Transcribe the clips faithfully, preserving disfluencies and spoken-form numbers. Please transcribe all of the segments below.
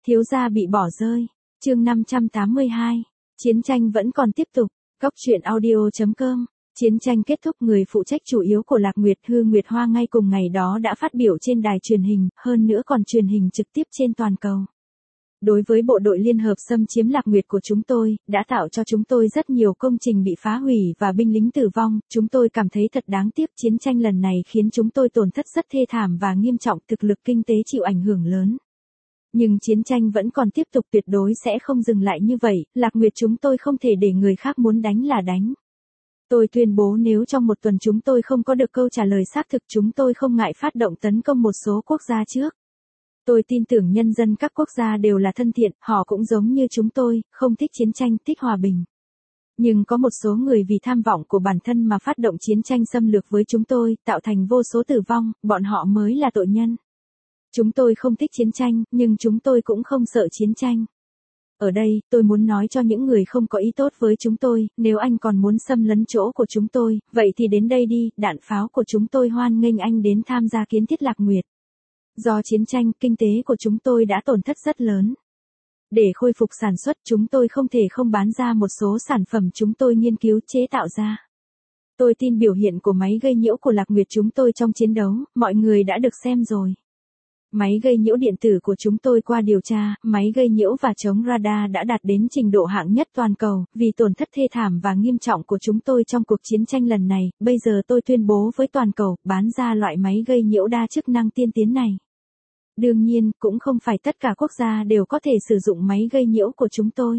Thiếu gia bị bỏ rơi. Chương năm trăm tám mươi hai. Chiến tranh vẫn còn tiếp tục. Góc truyện audio chấm com. Chiến tranh kết thúc, người phụ trách chủ yếu của Lạc Nguyệt, Hư Nguyệt Hoa ngay cùng ngày đó đã phát biểu trên đài truyền hình, hơn nữa còn truyền hình trực tiếp trên toàn cầu. Đối với bộ đội liên hợp xâm chiếm Lạc Nguyệt của chúng tôi, đã tạo cho chúng tôi rất nhiều công trình bị phá hủy và binh lính tử vong, chúng tôi cảm thấy thật đáng tiếc. Chiến tranh lần này khiến chúng tôi tổn thất rất thê thảm và nghiêm trọng, thực lực kinh tế chịu ảnh hưởng lớn. Nhưng chiến tranh vẫn còn tiếp tục, tuyệt đối sẽ không dừng lại như vậy, Lạc Nguyệt chúng tôi không thể để người khác muốn đánh là đánh. Tôi tuyên bố nếu trong một tuần chúng tôi không có được câu trả lời xác thực, chúng tôi không ngại phát động tấn công một số quốc gia trước. Tôi tin tưởng nhân dân các quốc gia đều là thân thiện, họ cũng giống như chúng tôi, không thích chiến tranh, thích hòa bình. Nhưng có một số người vì tham vọng của bản thân mà phát động chiến tranh xâm lược với chúng tôi, tạo thành vô số tử vong, bọn họ mới là tội nhân. Chúng tôi không thích chiến tranh, nhưng chúng tôi cũng không sợ chiến tranh. Ở đây, tôi muốn nói cho những người không có ý tốt với chúng tôi, nếu anh còn muốn xâm lấn chỗ của chúng tôi, vậy thì đến đây đi, đạn pháo của chúng tôi hoan nghênh anh đến tham gia kiến thiết Lạc Nguyệt. Do chiến tranh, kinh tế của chúng tôi đã tổn thất rất lớn. Để khôi phục sản xuất, chúng tôi không thể không bán ra một số sản phẩm chúng tôi nghiên cứu chế tạo ra. Tôi tin biểu hiện của máy gây nhiễu của Lạc Nguyệt chúng tôi trong chiến đấu, mọi người đã được xem rồi. Máy gây nhiễu điện tử của chúng tôi qua điều tra, máy gây nhiễu và chống radar đã đạt đến trình độ hạng nhất toàn cầu, vì tổn thất thê thảm và nghiêm trọng của chúng tôi trong cuộc chiến tranh lần này, bây giờ tôi tuyên bố với toàn cầu, bán ra loại máy gây nhiễu đa chức năng tiên tiến này. Đương nhiên, cũng không phải tất cả quốc gia đều có thể sử dụng máy gây nhiễu của chúng tôi.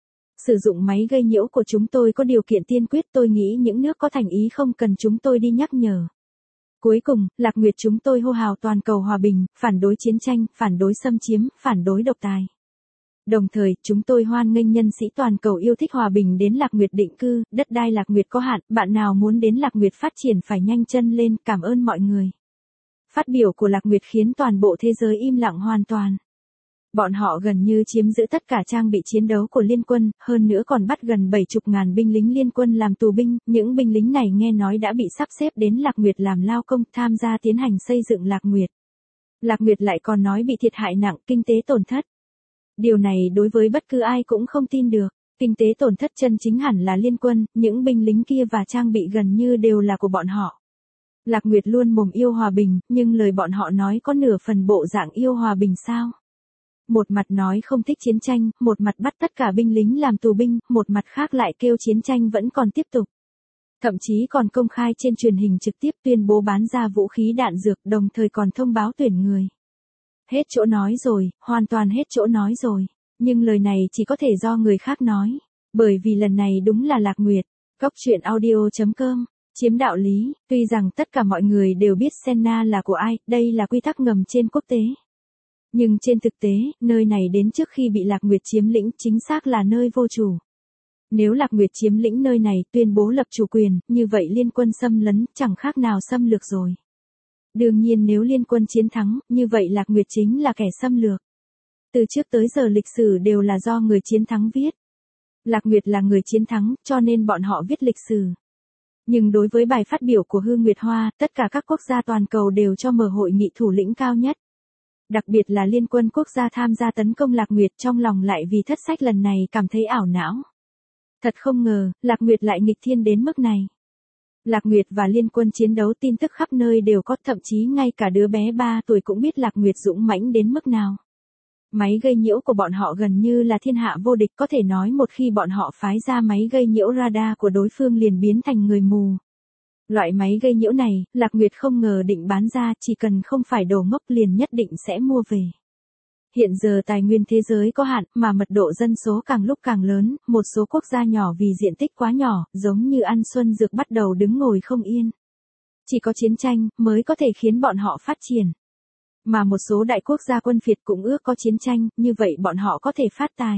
Sử dụng máy gây nhiễu của chúng tôi có điều kiện tiên quyết, tôi nghĩ những nước có thành ý không cần chúng tôi đi nhắc nhở. Cuối cùng, Lạc Nguyệt chúng tôi hô hào toàn cầu hòa bình, phản đối chiến tranh, phản đối xâm chiếm, phản đối độc tài. Đồng thời, chúng tôi hoan nghênh nhân sĩ toàn cầu yêu thích hòa bình đến Lạc Nguyệt định cư, đất đai Lạc Nguyệt có hạn, bạn nào muốn đến Lạc Nguyệt phát triển phải nhanh chân lên, cảm ơn mọi người. Phát biểu của Lạc Nguyệt khiến toàn bộ thế giới im lặng hoàn toàn. Bọn họ gần như chiếm giữ tất cả trang bị chiến đấu của liên quân, hơn nữa còn bắt gần bảy chục ngàn binh lính liên quân làm tù binh, những binh lính này nghe nói đã bị sắp xếp đến Lạc Nguyệt làm lao công, tham gia tiến hành xây dựng Lạc Nguyệt. Lạc Nguyệt lại còn nói bị thiệt hại nặng, kinh tế tổn thất. Điều này đối với bất cứ ai cũng không tin được, kinh tế tổn thất chân chính hẳn là liên quân, những binh lính kia và trang bị gần như đều là của bọn họ. Lạc Nguyệt luôn mồm yêu hòa bình, nhưng lời bọn họ nói có nửa phần bộ dạng yêu hòa bình sao? Một mặt nói không thích chiến tranh, một mặt bắt tất cả binh lính làm tù binh, một mặt khác lại kêu chiến tranh vẫn còn tiếp tục. Thậm chí còn công khai trên truyền hình trực tiếp tuyên bố bán ra vũ khí đạn dược, đồng thời còn thông báo tuyển người. Hết chỗ nói rồi, hoàn toàn hết chỗ nói rồi. Nhưng lời này chỉ có thể do người khác nói. Bởi vì lần này đúng là Lạc Nguyệt. Góc truyện audio chấm com. Chiếm đạo lý, tuy rằng tất cả mọi người đều biết Senna là của ai, đây là quy tắc ngầm trên quốc tế. Nhưng trên thực tế, nơi này đến trước khi bị Lạc Nguyệt chiếm lĩnh chính xác là nơi vô chủ. Nếu Lạc Nguyệt chiếm lĩnh nơi này tuyên bố lập chủ quyền, như vậy liên quân xâm lấn chẳng khác nào xâm lược rồi. Đương nhiên nếu liên quân chiến thắng, như vậy Lạc Nguyệt chính là kẻ xâm lược. Từ trước tới giờ lịch sử đều là do người chiến thắng viết. Lạc Nguyệt là người chiến thắng, cho nên bọn họ viết lịch sử. Nhưng đối với bài phát biểu của Hư Nguyệt Hoa, tất cả các quốc gia toàn cầu đều cho mở hội nghị thủ lĩnh cao nhất. Đặc biệt là liên quân quốc gia tham gia tấn công Lạc Nguyệt, trong lòng lại vì thất sách lần này cảm thấy ảo não. Thật không ngờ, Lạc Nguyệt lại nghịch thiên đến mức này. Lạc Nguyệt và liên quân chiến đấu, tin tức khắp nơi đều có, thậm chí ngay cả đứa bé ba tuổi cũng biết Lạc Nguyệt dũng mãnh đến mức nào. Máy gây nhiễu của bọn họ gần như là thiên hạ vô địch, có thể nói một khi bọn họ phái ra máy gây nhiễu radar của đối phương liền biến thành người mù. Loại máy gây nhiễu này, Lạc Nguyệt không ngờ định bán ra, chỉ cần không phải đồ ngốc liền nhất định sẽ mua về. Hiện giờ tài nguyên thế giới có hạn, mà mật độ dân số càng lúc càng lớn, một số quốc gia nhỏ vì diện tích quá nhỏ, giống như ăn xuân dược bắt đầu đứng ngồi không yên. Chỉ có chiến tranh, mới có thể khiến bọn họ phát triển. Mà một số đại quốc gia quân phiệt cũng ước có chiến tranh, như vậy bọn họ có thể phát tài.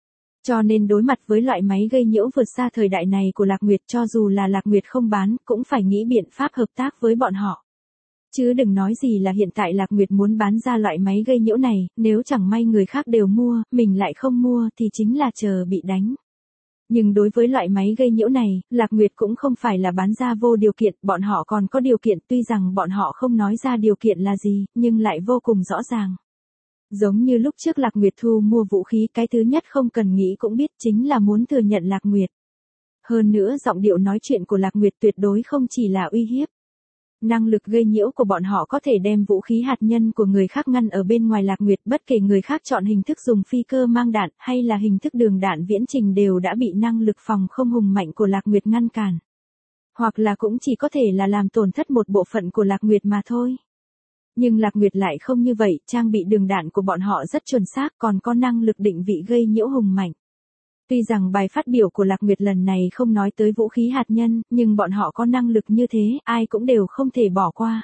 Cho nên đối mặt với loại máy gây nhiễu vượt xa thời đại này của Lạc Nguyệt, cho dù là Lạc Nguyệt không bán, cũng phải nghĩ biện pháp hợp tác với bọn họ. Chứ đừng nói gì là hiện tại Lạc Nguyệt muốn bán ra loại máy gây nhiễu này, nếu chẳng may người khác đều mua, mình lại không mua thì chính là chờ bị đánh. Nhưng đối với loại máy gây nhiễu này, Lạc Nguyệt cũng không phải là bán ra vô điều kiện, bọn họ còn có điều kiện, tuy rằng bọn họ không nói ra điều kiện là gì, nhưng lại vô cùng rõ ràng. Giống như lúc trước Lạc Nguyệt thu mua vũ khí, cái thứ nhất không cần nghĩ cũng biết chính là muốn thừa nhận Lạc Nguyệt. Hơn nữa giọng điệu nói chuyện của Lạc Nguyệt tuyệt đối không chỉ là uy hiếp. Năng lực gây nhiễu của bọn họ có thể đem vũ khí hạt nhân của người khác ngăn ở bên ngoài Lạc Nguyệt, bất kể người khác chọn hình thức dùng phi cơ mang đạn hay là hình thức đường đạn viễn trình đều đã bị năng lực phòng không hùng mạnh của Lạc Nguyệt ngăn cản. Hoặc là cũng chỉ có thể là làm tổn thất một bộ phận của Lạc Nguyệt mà thôi. Nhưng Lạc Nguyệt lại không như vậy, trang bị đường đạn của bọn họ rất chuẩn xác, còn có năng lực định vị gây nhiễu hùng mạnh. Tuy rằng bài phát biểu của Lạc Nguyệt lần này không nói tới vũ khí hạt nhân, nhưng bọn họ có năng lực như thế, ai cũng đều không thể bỏ qua.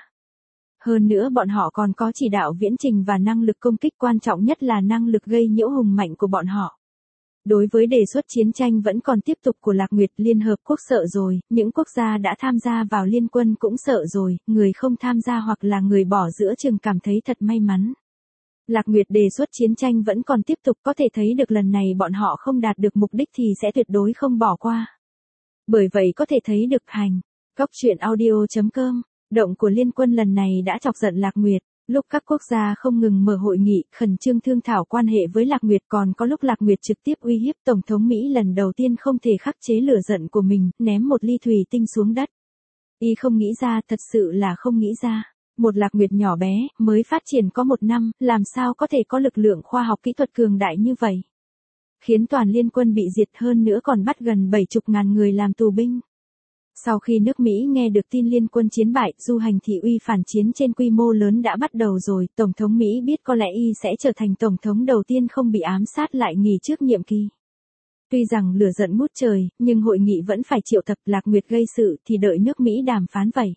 Hơn nữa bọn họ còn có chỉ đạo viễn trình và năng lực công kích, quan trọng nhất là năng lực gây nhiễu hùng mạnh của bọn họ. Đối với đề xuất chiến tranh vẫn còn tiếp tục của Lạc Nguyệt, Liên Hợp Quốc sợ rồi, những quốc gia đã tham gia vào liên quân cũng sợ rồi, người không tham gia hoặc là người bỏ giữa chừng cảm thấy thật may mắn. Lạc Nguyệt đề xuất chiến tranh vẫn còn tiếp tục, có thể thấy được lần này bọn họ không đạt được mục đích thì sẽ tuyệt đối không bỏ qua. Bởi vậy có thể thấy được hành, Góc truyện audio chấm com, động của liên quân lần này đã chọc giận Lạc Nguyệt. Lúc các quốc gia không ngừng mở hội nghị, khẩn trương thương thảo quan hệ với Lạc Nguyệt, còn có lúc Lạc Nguyệt trực tiếp uy hiếp Tổng thống Mỹ lần đầu tiên không thể khắc chế lửa giận của mình, ném một ly thủy tinh xuống đất. Y không nghĩ ra, thật sự là không nghĩ ra. Một Lạc Nguyệt nhỏ bé, mới phát triển có một năm, làm sao có thể có lực lượng khoa học kỹ thuật cường đại như vậy. Khiến toàn liên quân bị diệt, hơn nữa còn bắt gần bảy chục ngàn người làm tù binh. Sau khi nước Mỹ nghe được tin liên quân chiến bại, du hành thị uy phản chiến trên quy mô lớn đã bắt đầu rồi, Tổng thống Mỹ biết có lẽ y sẽ trở thành Tổng thống đầu tiên không bị ám sát lại nghỉ trước nhiệm kỳ. Tuy rằng lửa giận ngút trời, nhưng hội nghị vẫn phải triệu tập. Lạc Nguyệt gây sự thì đợi nước Mỹ đàm phán vậy.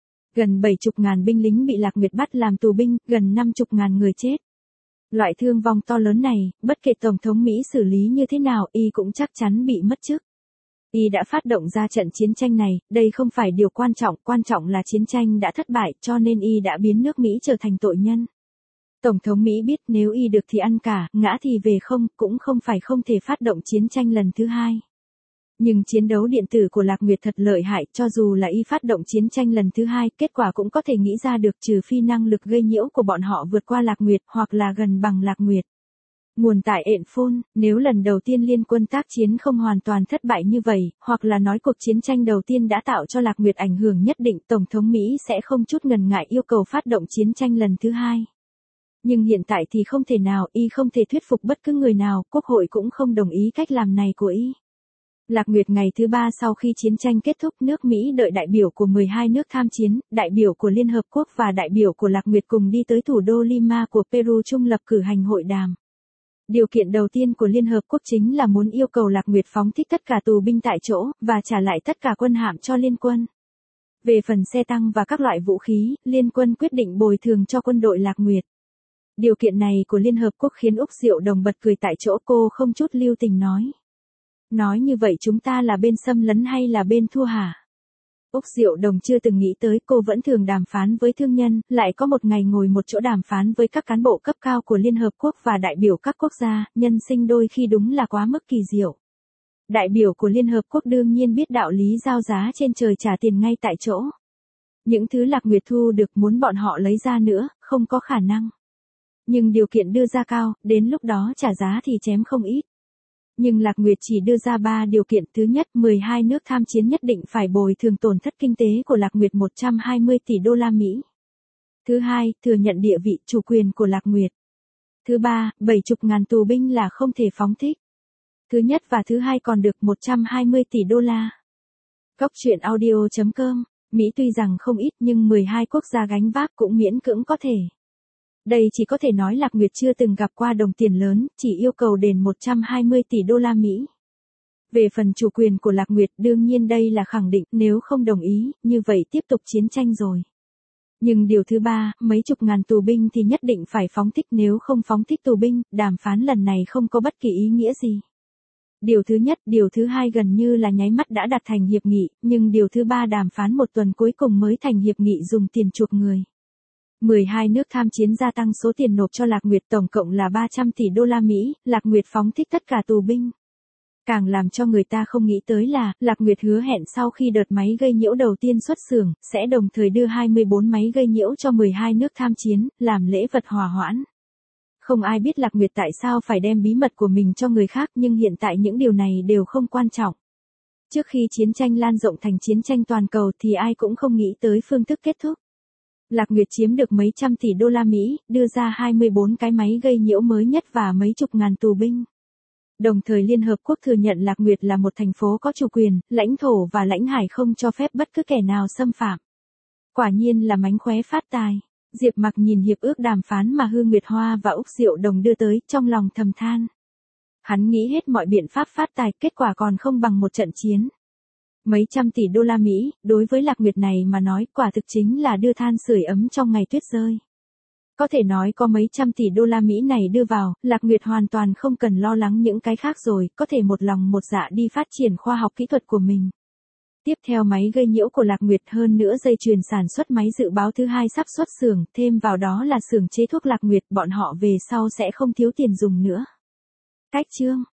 Gần bảy chục ngàn binh lính bị Lạc Nguyệt bắt làm tù binh, gần năm chục ngàn người chết. Loại thương vong to lớn này, bất kể Tổng thống Mỹ xử lý như thế nào, y cũng chắc chắn bị mất chức. Y đã phát động ra trận chiến tranh này, đây không phải điều quan trọng, quan trọng là chiến tranh đã thất bại, cho nên y đã biến nước Mỹ trở thành tội nhân. Tổng thống Mỹ biết nếu y được thì ăn cả, ngã thì về không, cũng không phải không thể phát động chiến tranh lần thứ hai. Nhưng chiến đấu điện tử của Lạc Nguyệt thật lợi hại, cho dù là y phát động chiến tranh lần thứ hai, kết quả cũng có thể nghĩ ra được, trừ phi năng lực gây nhiễu của bọn họ vượt qua Lạc Nguyệt, hoặc là gần bằng Lạc Nguyệt. Nguồn tại Enfone, nếu lần đầu tiên liên quân tác chiến không hoàn toàn thất bại như vậy, hoặc là nói cuộc chiến tranh đầu tiên đã tạo cho Lạc Nguyệt ảnh hưởng nhất định, Tổng thống Mỹ sẽ không chút ngần ngại yêu cầu phát động chiến tranh lần thứ hai. Nhưng hiện tại thì không thể nào, y không thể thuyết phục bất cứ người nào, quốc hội cũng không đồng ý cách làm này của y. Lạc Nguyệt ngày thứ ba sau khi chiến tranh kết thúc, nước Mỹ đợi đại biểu của mười hai nước tham chiến, đại biểu của Liên Hợp Quốc và đại biểu của Lạc Nguyệt cùng đi tới thủ đô Lima của Peru trung lập cử hành hội đàm. Điều kiện đầu tiên của Liên Hợp Quốc chính là muốn yêu cầu Lạc Nguyệt phóng thích tất cả tù binh tại chỗ, và trả lại tất cả quân hạm cho liên quân. Về phần xe tăng và các loại vũ khí, liên quân quyết định bồi thường cho quân đội Lạc Nguyệt. Điều kiện này của Liên Hợp Quốc khiến Úc Diệu Đồng bật cười tại chỗ, cô không chút lưu tình nói. Nói như vậy chúng ta là bên xâm lấn hay là bên thua hả? Úc Diệu Đồng chưa từng nghĩ tới, cô vẫn thường đàm phán với thương nhân, lại có một ngày ngồi một chỗ đàm phán với các cán bộ cấp cao của Liên Hợp Quốc và đại biểu các quốc gia, nhân sinh đôi khi đúng là quá mức kỳ diệu. Đại biểu của Liên Hợp Quốc đương nhiên biết đạo lý giao giá trên trời trả tiền ngay tại chỗ. Những thứ Lạc Nguyệt thu được muốn bọn họ lấy ra nữa, không có khả năng. Nhưng điều kiện đưa ra cao, đến lúc đó trả giá thì chém không ít. Nhưng Lạc Nguyệt chỉ đưa ra ba điều kiện. Thứ nhất, mười hai nước tham chiến nhất định phải bồi thường tổn thất kinh tế của Lạc Nguyệt một trăm hai mươi tỷ đô la Mỹ. Thứ hai, thừa nhận địa vị chủ quyền của Lạc Nguyệt. Thứ ba, bảy chục ngàn tù binh là không thể phóng thích. Thứ nhất và thứ hai còn được một trăm hai mươi tỷ đô la. Góc truyện audio chấm com, Mỹ tuy rằng không ít nhưng mười hai quốc gia gánh vác cũng miễn cưỡng có thể. Đây chỉ có thể nói Lạc Nguyệt chưa từng gặp qua đồng tiền lớn, chỉ yêu cầu đền một trăm hai mươi tỷ đô la Mỹ. Về phần chủ quyền của Lạc Nguyệt, đương nhiên đây là khẳng định, nếu không đồng ý, như vậy tiếp tục chiến tranh rồi. Nhưng điều thứ ba, mấy chục ngàn tù binh thì nhất định phải phóng thích, nếu không phóng thích tù binh, đàm phán lần này không có bất kỳ ý nghĩa gì. Điều thứ nhất, điều thứ hai gần như là nháy mắt đã đạt thành hiệp nghị, nhưng điều thứ ba đàm phán một tuần cuối cùng mới thành hiệp nghị dùng tiền chuộc người. mười hai nước tham chiến gia tăng số tiền nộp cho Lạc Nguyệt tổng cộng là ba trăm tỷ đô la Mỹ, Lạc Nguyệt phóng thích tất cả tù binh. Càng làm cho người ta không nghĩ tới là, Lạc Nguyệt hứa hẹn sau khi đợt máy gây nhiễu đầu tiên xuất xưởng, sẽ đồng thời đưa hai mươi bốn máy gây nhiễu cho mười hai nước tham chiến, làm lễ vật hòa hoãn. Không ai biết Lạc Nguyệt tại sao phải đem bí mật của mình cho người khác, nhưng hiện tại những điều này đều không quan trọng. Trước khi chiến tranh lan rộng thành chiến tranh toàn cầu thì ai cũng không nghĩ tới phương thức kết thúc. Lạc Nguyệt chiếm được mấy trăm tỷ đô la Mỹ, đưa ra hai mươi bốn cái máy gây nhiễu mới nhất và mấy chục ngàn tù binh. Đồng thời Liên Hợp Quốc thừa nhận Lạc Nguyệt là một thành phố có chủ quyền, lãnh thổ và lãnh hải, không cho phép bất cứ kẻ nào xâm phạm. Quả nhiên là mánh khóe phát tài. Diệp Mặc nhìn hiệp ước đàm phán mà Hư Nguyệt Hoa và Úc Diệu Đồng đưa tới, trong lòng thầm than. Hắn nghĩ hết mọi biện pháp phát tài, kết quả còn không bằng một trận chiến. Mấy trăm tỷ đô la Mỹ, đối với Lạc Nguyệt này mà nói, quả thực chính là đưa than sưởi ấm trong ngày tuyết rơi. Có thể nói có mấy trăm tỷ đô la Mỹ này đưa vào, Lạc Nguyệt hoàn toàn không cần lo lắng những cái khác rồi, có thể một lòng một dạ đi phát triển khoa học kỹ thuật của mình. Tiếp theo máy gây nhiễu của Lạc Nguyệt, hơn nữa dây chuyền sản xuất máy dự báo thứ hai sắp xuất xưởng, thêm vào đó là xưởng chế thuốc Lạc Nguyệt, bọn họ về sau sẽ không thiếu tiền dùng nữa. Cách chương